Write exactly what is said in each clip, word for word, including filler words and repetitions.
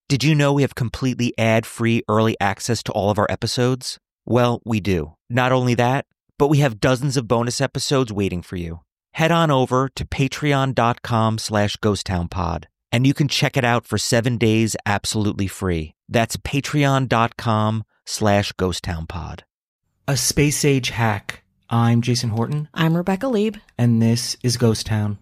Did you know we have completely ad-free early access to all of our episodes? Well, we do. Not only that, but we have dozens of bonus episodes waiting for you. Head on over to patreon.com slash ghosttownpod, and you can check it out for seven days absolutely free. That's patreon.com slash ghosttownpod. A Space Age Hack. I'm Jason Horton. I'm Rebecca Lieb. And this is Ghost Town.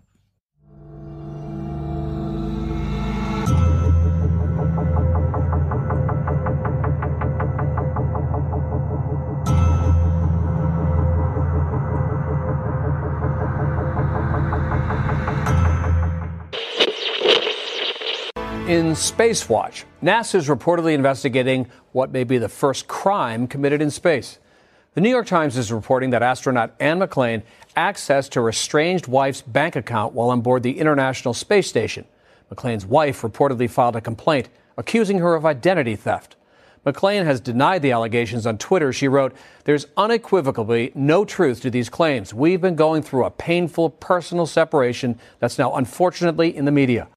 In Spacewatch, NASA is reportedly investigating what may be the first crime committed in space. The New York Times is reporting that astronaut Anne McClain accessed her estranged wife's bank account while on board the International Space Station. McClain's wife reportedly filed a complaint accusing her of identity theft. McClain has denied the allegations on Twitter. She wrote, "There's unequivocally no truth to these claims. We've been going through a painful personal separation that's now unfortunately in the media."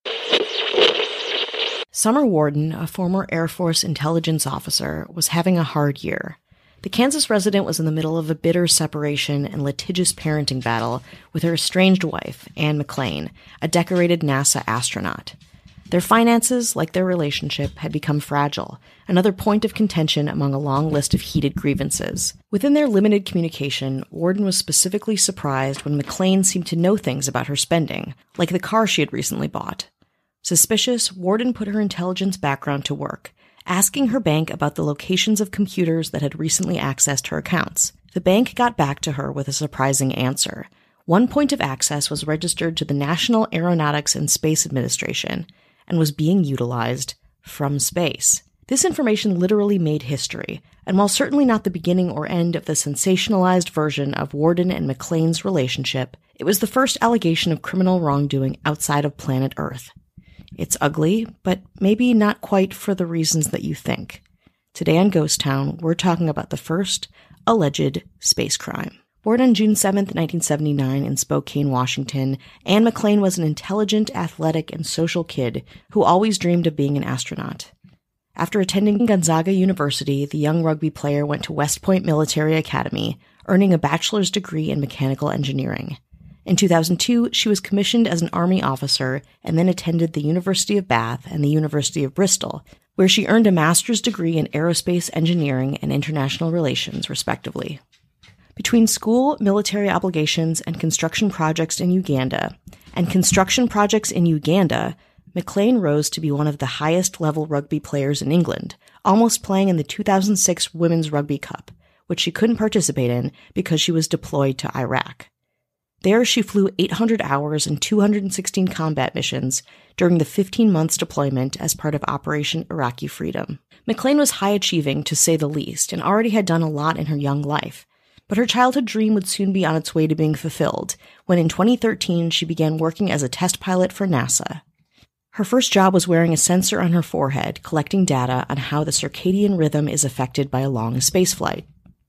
Summer Warden, a former Air Force intelligence officer, was having a hard year. The Kansas resident was in the middle of a bitter separation and litigious parenting battle with her estranged wife, Anne McClain, a decorated NASA astronaut. Their finances, like their relationship, had become fragile, another point of contention among a long list of heated grievances. Within their limited communication, Warden was specifically surprised when McClain seemed to know things about her spending, like the car she had recently bought. Suspicious, Warden put her intelligence background to work, asking her bank about the locations of computers that had recently accessed her accounts. The bank got back to her with a surprising answer. One point of access was registered to the National Aeronautics and Space Administration and was being utilized from space. This information literally made history, and while certainly not the beginning or end of the sensationalized version of Warden and McClain's relationship, it was the first allegation of criminal wrongdoing outside of planet Earth. It's ugly, but maybe not quite for the reasons that you think. Today on Ghost Town, we're talking about the first alleged space crime. Born on June seventh, nineteen seventy-nine in Spokane, Washington, Anne McClain was an intelligent, athletic, and social kid who always dreamed of being an astronaut. After attending Gonzaga University, the young rugby player went to West Point Military Academy, earning a bachelor's degree in mechanical engineering. In two thousand two, she was commissioned as an Army officer and then attended the University of Bath and the University of Bristol, where she earned a master's degree in aerospace engineering and international relations, respectively. Between school, military obligations, and construction projects in Uganda, and construction projects in Uganda, McClain rose to be one of the highest-level rugby players in England, almost playing in the two thousand six Women's Rugby Cup, which she couldn't participate in because she was deployed to Iraq. There, she flew eight hundred hours and two hundred sixteen combat missions during the fifteen months deployment as part of Operation Iraqi Freedom. McClain was high-achieving, to say the least, and already had done a lot in her young life. But her childhood dream would soon be on its way to being fulfilled, when in twenty thirteen she began working as a test pilot for NASA. Her first job was wearing a sensor on her forehead, collecting data on how the circadian rhythm is affected by a long spaceflight.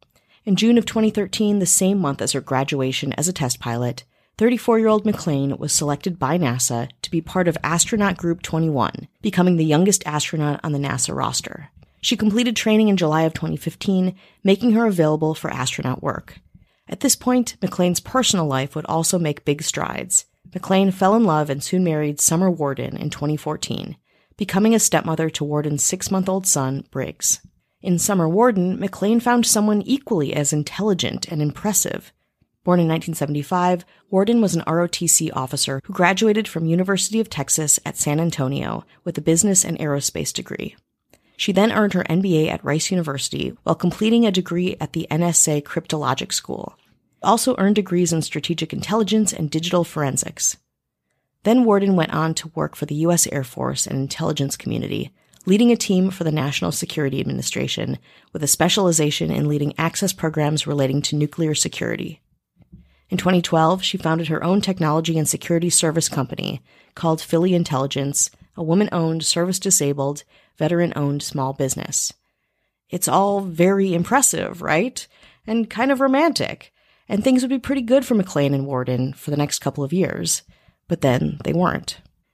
In June of twenty thirteen, the same month as her graduation as a test pilot, thirty-four-year-old McClain was selected by NASA to be part of Astronaut Group twenty-one, becoming the youngest astronaut on the NASA roster. She completed training in July of twenty fifteen, making her available for astronaut work. At this point, McClain's personal life would also make big strides. McClain fell in love and soon married Summer Warden in twenty fourteen, becoming a stepmother to Warden's six-month-old son, Briggs. In Summer Warden, McClain found someone equally as intelligent and impressive. Born in nineteen seventy-five, Warden was an R O T C officer who graduated from University of Texas at San Antonio with a business and aerospace degree. She then earned her M B A at Rice University while completing a degree at the N S A Cryptologic School. Also earned degrees in strategic intelligence and digital forensics. Then Warden went on to work for the U S Air Force and intelligence community, leading a team for the National Security Administration with a specialization in leading access programs relating to nuclear security. In twenty twelve, she founded her own technology and security service company called Philly Intelligence, a woman-owned, service-disabled, veteran-owned small business. It's all very impressive, right? And kind of romantic. And things would be pretty good for McClain and Warden for the next couple of years. But then they weren't.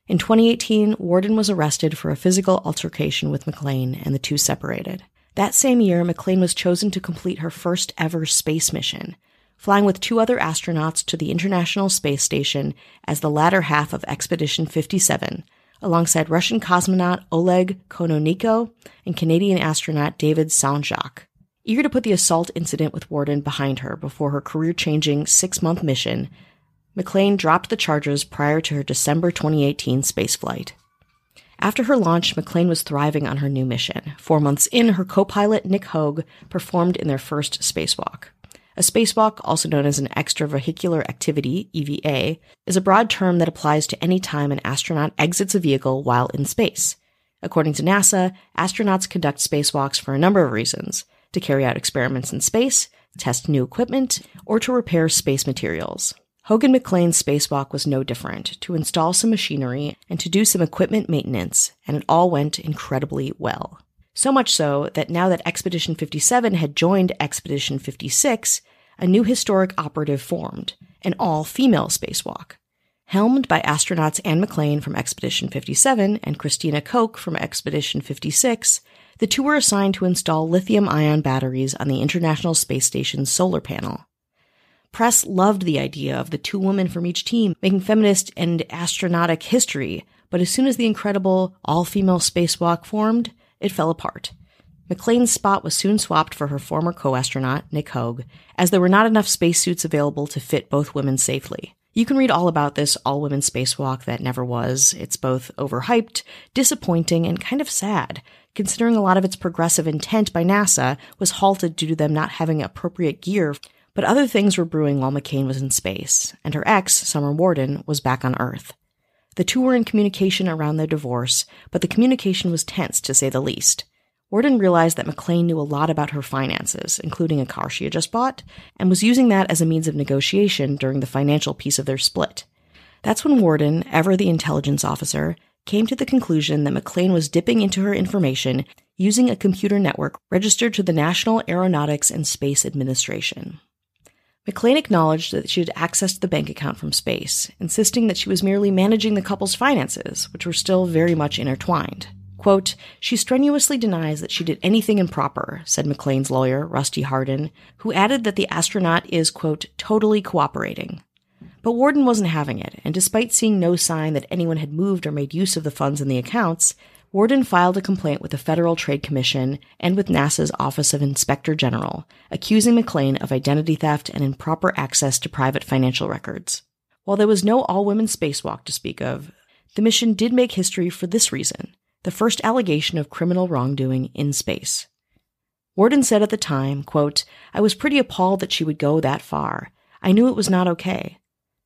In twenty eighteen, Worden was arrested for a physical altercation with McClain, and the two separated. That same year, McClain was chosen to complete her first ever space mission, flying with two other astronauts to the International Space Station as the latter half of Expedition fifty-seven, alongside Russian cosmonaut Oleg Kononenko and Canadian astronaut David Saint-Jacques. Eager to put the assault incident with Worden behind her before her career-changing six-month mission, McClain dropped the charges prior to her December twenty eighteen spaceflight. After her launch, McClain was thriving on her new mission. Four months in, her co-pilot Nick Hogue performed in their first spacewalk. A spacewalk, also known as an extravehicular activity, E V A, is a broad term that applies to any time an astronaut exits a vehicle while in space. According to NASA, astronauts conduct spacewalks for a number of reasons: to carry out experiments in space, test new equipment, or to repair space materials. Hogue and McClain's spacewalk was no different, to install some machinery and to do some equipment maintenance, and it all went incredibly well. So much so that now that Expedition fifty-seven had joined Expedition fifty-six, a new historic operative formed, an all-female spacewalk. Helmed by astronauts Anne McClain from Expedition fifty-seven and Christina Koch from Expedition fifty-six, the two were assigned to install lithium-ion batteries on the International Space Station's solar panel. Press loved the idea of the two women from each team making feminist and astronautic history, but as soon as the incredible all-female spacewalk formed, it fell apart. McClain's spot was soon swapped for her former co-astronaut, Nick Hogue, as there were not enough spacesuits available to fit both women safely. You can read all about this all-women spacewalk that never was. It's both overhyped, disappointing, and kind of sad, considering a lot of its progressive intent by NASA was halted due to them not having appropriate gear. But other things were brewing while McClain was in space, and her ex, Summer Worden, was back on Earth. The two were in communication around their divorce, but the communication was tense, to say the least. Worden realized that McClain knew a lot about her finances, including a car she had just bought, and was using that as a means of negotiation during the financial piece of their split. That's when Worden, ever the intelligence officer, came to the conclusion that McClain was dipping into her information using a computer network registered to the National Aeronautics and Space Administration. McClain acknowledged that she had accessed the bank account from space, insisting that she was merely managing the couple's finances, which were still very much intertwined. Quote, "She strenuously denies that she did anything improper," said McClain's lawyer, Rusty Hardin, who added that the astronaut is, quote, "totally cooperating." But Worden wasn't having it, and despite seeing no sign that anyone had moved or made use of the funds in the accounts, Worden filed a complaint with the Federal Trade Commission and with NASA's Office of Inspector General, accusing McClain of identity theft and improper access to private financial records. While there was no all-women spacewalk to speak of, the mission did make history for this reason: the first allegation of criminal wrongdoing in space. Worden said at the time, quote, "I was pretty appalled that she would go that far. I knew it was not okay."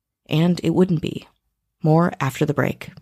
And it wouldn't be. More after the break.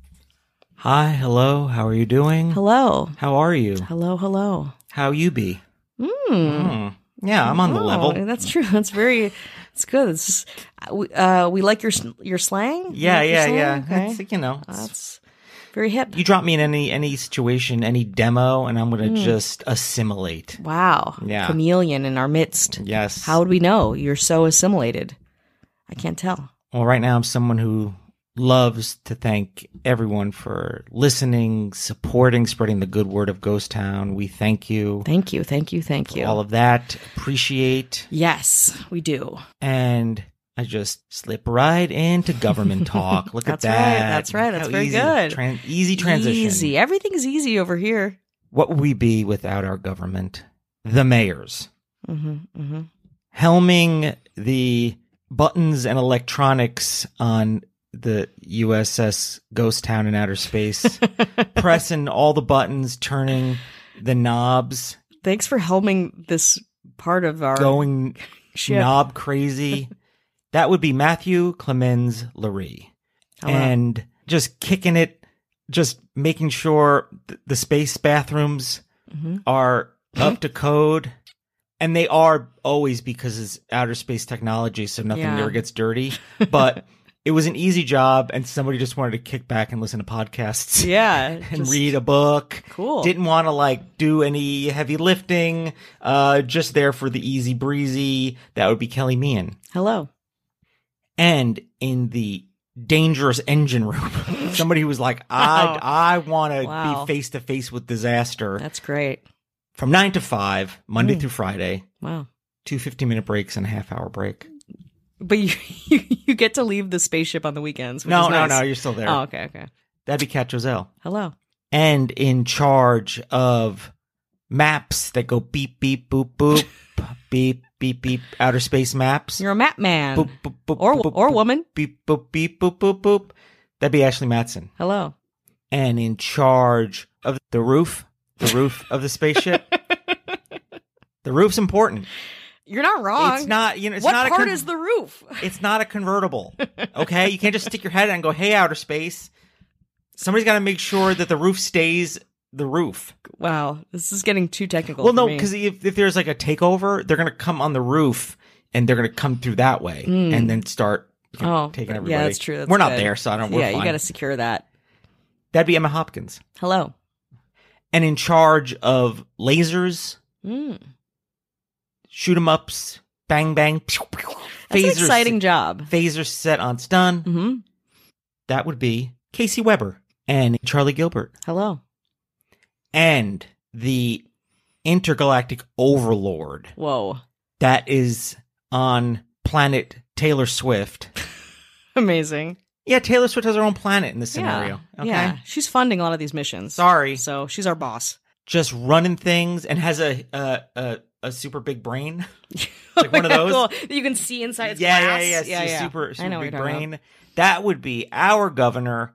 Hi, hello, how are you doing? Hello. How are you? Hello, hello. How you be? Mm. Mm. Yeah, I'm on the Oh, level. That's true. That's very, it's good. It's, we, uh, we like your your slang? You Yeah, like your yeah, slang? yeah. Okay. It's, you know, it's- That's very hip. you drop me in any any situation, any demo, and I'm going to just assimilate. Wow. Yeah. Chameleon in our midst. Yes. How would we know? You're so assimilated. I can't tell. Well, right now I'm someone who loves to thank everyone for listening, supporting, spreading the good word of Ghost Town. We thank you. Thank you. Thank you. Thank for you. all of that. Appreciate. Yes, we do. And I just slip right into government talk. Look That's at that. right. That's right. That's How very easy, good. Tran- easy transition. Easy. Everything's easy over here. What would we be without our government? The mayors. Mm-hmm. Mm-hmm. Helming the buttons and electronics on the U S S Ghost Town in outer space, pressing all the buttons, turning the knobs, Thanks for helming this part of our going ship. knob crazy. That would be Matthew Clemens Lurie. Hello. And just kicking it, just making sure th- the space bathrooms Mhm. are up to code. And they are always, because it's outer space technology, so nothing Yeah. ever gets dirty. But it was an easy job, and somebody just wanted to kick back and listen to podcasts. Yeah. And just- read a book. Cool. Didn't want to like do any heavy lifting. Uh, just there for the easy breezy. That would be Kelly Meehan. Hello. And in the dangerous engine room. Somebody who was like, I, Wow. I want to Wow. be face to face with disaster. That's great. From nine to five, Monday Mm. through Friday, Wow. two fifteen minute breaks and a half hour break. But you, you you get to leave the spaceship on the weekends. Which No, is no, nice. no, you're still there. Oh, okay, okay. That'd be Kat Joselle. Hello. And in charge of maps that go beep, beep, boop, boop, beep, beep, beep, outer space maps. You're a map man. Boop, boop, boop, or boop, or boop, woman. Beep, boop, beep, boop, boop, boop. That'd be Ashley Matson. Hello. And in charge of the roof, the roof of the spaceship. The roof's important. You're not wrong. It's not, you know, it's what not part a con- is the roof? It's not a convertible. Okay? You can't just stick your head in and go, hey, outer space. Somebody's got to make sure that the roof stays the roof. Wow, this is getting too technical. Well, for no, me. because if, if there's like a takeover, they're going to come on the roof and they're going to come through that way Mm. and then start you know, oh, taking everybody. yeah, that's true. That's we're not good. there, so I don't. We're yeah, fine. you got to secure that. That'd be Emma Hopkins. Hello. And in charge of lasers, Mm. shoot 'em ups, bang bang, pew, pew, That's an phasers- exciting job. Phaser set on stun. Mm-hmm. That would be Casey Weber and Charlie Gilbert. Hello. And the intergalactic overlord Whoa. that is on planet Taylor Swift. Amazing. Yeah, Taylor Swift has her own planet in this scenario. Yeah. Okay. Yeah. She's funding a lot of these missions. Sorry. So she's our boss. Just running things and has a a a, a super big brain. Like one of Yeah, those. cool. That you can see inside its yeah, glass. yeah, yeah, yeah, yeah. yeah. Super, I super know what big you're talking brain. That would be our governor,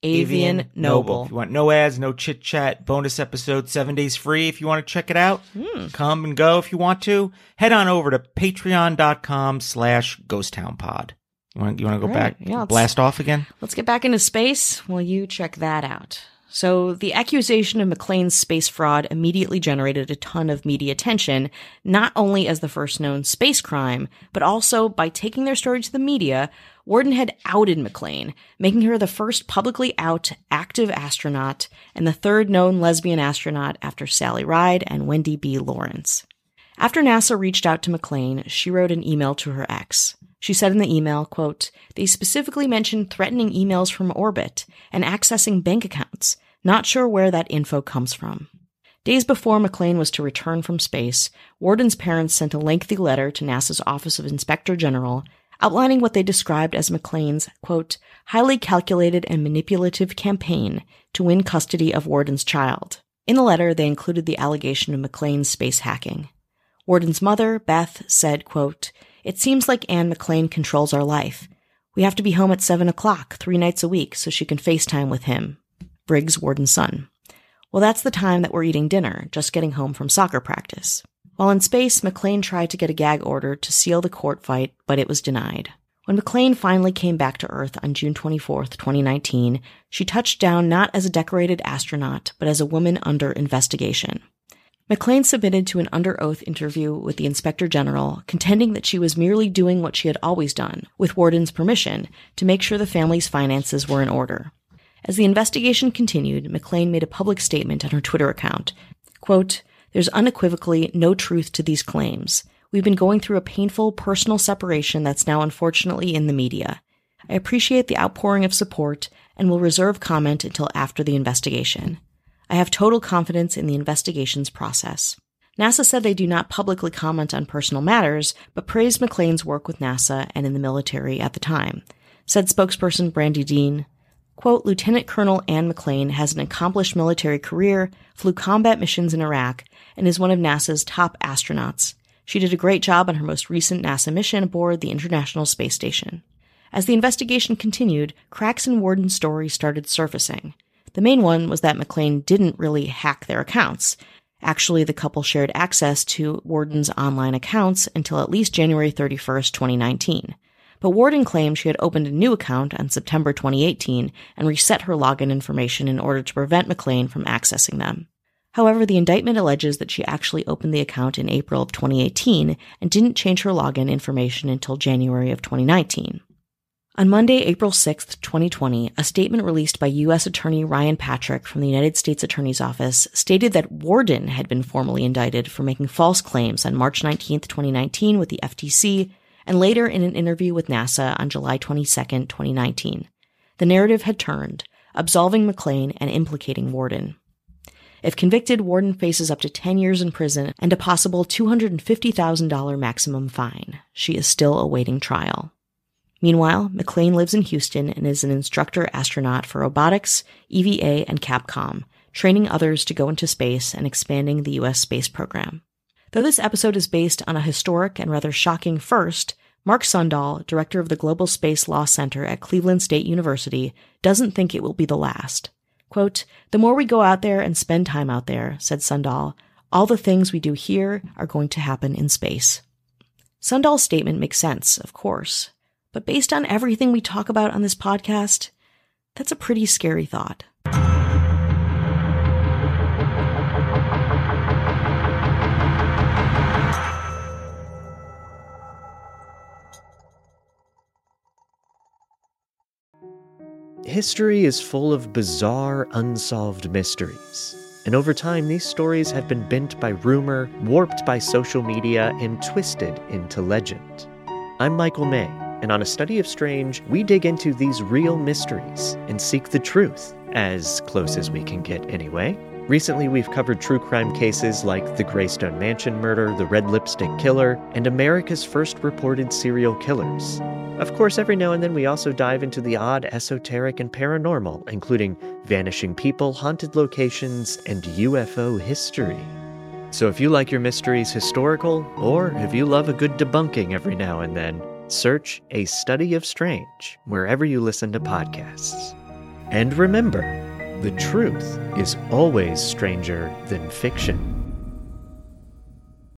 Avian Noble. If you want no ads, no chit chat, bonus episode, seven days free. If you want to check it out, Hmm. come and go. If you want to, head on over to patreon.com slash ghosttownpod. You want, you want to go All back, right. Yeah, let's- blast off again? Let's get back into space while you check that out. So, the accusation of McLean's space fraud immediately generated a ton of media attention, not only as the first known space crime, but also by taking their story to the media. Worden had outed McLean, making her the first publicly out active astronaut and the third known lesbian astronaut after Sally Ride and Wendy B. Lawrence. After NASA reached out to McLean, she wrote an email to her ex. She said in the email, quote, "They specifically mentioned threatening emails from orbit and accessing bank accounts. Not sure where that info comes from." Days before McLean was to return from space, Worden's parents sent a lengthy letter to NASA's Office of Inspector General outlining what they described as McLean's, quote, highly calculated and manipulative campaign to win custody of Worden's child. In the letter, they included the allegation of McLean's space hacking. Worden's mother, Beth, said, quote, "It seems like Anne McLean controls our life. We have to be home at seven o'clock, three nights a week, so she can FaceTime with him." Briggs, Worden's son. "Well, that's the time that we're eating dinner, just getting home from soccer practice." While in space, McLean tried to get a gag order to seal the court fight, but it was denied. When McLean finally came back to Earth on June twenty-fourth, twenty nineteen, she touched down not as a decorated astronaut, but as a woman under investigation. McLean submitted to an under oath interview with the Inspector General, contending that she was merely doing what she had always done, with Worden's permission, to make sure the family's finances were in order. As the investigation continued, McLean made a public statement on her Twitter account. Quote, "There's unequivocally no truth to these claims. We've been going through a painful personal separation that's now unfortunately in the media. I appreciate the outpouring of support and will reserve comment until after the investigation. I have total confidence in the investigation's process." NASA said they do not publicly comment on personal matters, but praised McLean's work with NASA and in the military at the time. Said spokesperson Brandy Dean, quote, "Lieutenant Colonel Anne McLean has an accomplished military career, flew combat missions in Iraq, and is one of NASA's top astronauts. She did a great job on her most recent NASA mission aboard the International Space Station." As the investigation continued, cracks in Worden's story started surfacing. The main one was that McLean didn't really hack their accounts. Actually, the couple shared access to Worden's online accounts until at least January thirty-first, twenty nineteen. But Worden claimed she had opened a new account on September twenty eighteen and reset her login information in order to prevent McLean from accessing them. However, the indictment alleges that she actually opened the account in April of twenty eighteen and didn't change her login information until January of twenty nineteen. On Monday, April sixth, twenty twenty, a statement released by U S Attorney Ryan Patrick from the United States Attorney's Office stated that Worden had been formally indicted for making false claims on March nineteenth, twenty nineteen with the F T C and later in an interview with NASA on July twenty-second, twenty nineteen. The narrative had turned, absolving McClain and implicating Worden. If convicted, Worden faces up to ten years in prison and a possible two hundred fifty thousand dollars maximum fine. She is still awaiting trial. Meanwhile, McClain lives in Houston and is an instructor astronaut for robotics, E V A, and Capcom, training others to go into space and expanding the U S space program. Though this episode is based on a historic and rather shocking first, Mark Sundahl, director of the Global Space Law Center at Cleveland State University, doesn't think it will be the last. Quote, "The more we go out there and spend time out there," said Sundahl, "all the things we do here are going to happen in space." Sundahl's statement makes sense, of course, but based on everything we talk about on this podcast, that's a pretty scary thought. History is full of bizarre, unsolved mysteries. And over time, these stories have been bent by rumor, warped by social media, and twisted into legend. I'm Michael May, and on A Study of Strange, we dig into these real mysteries and seek the truth, as close as we can get anyway. Recently, we've covered true crime cases like the Greystone Mansion murder, the Red Lipstick Killer, and America's first reported serial killers. Of course, every now and then we also dive into the odd, esoteric, and paranormal, including vanishing people, haunted locations, and U F O history. So if you like your mysteries historical, or if you love a good debunking every now and then, search A Study of Strange wherever you listen to podcasts. And remember, the truth is always stranger than fiction.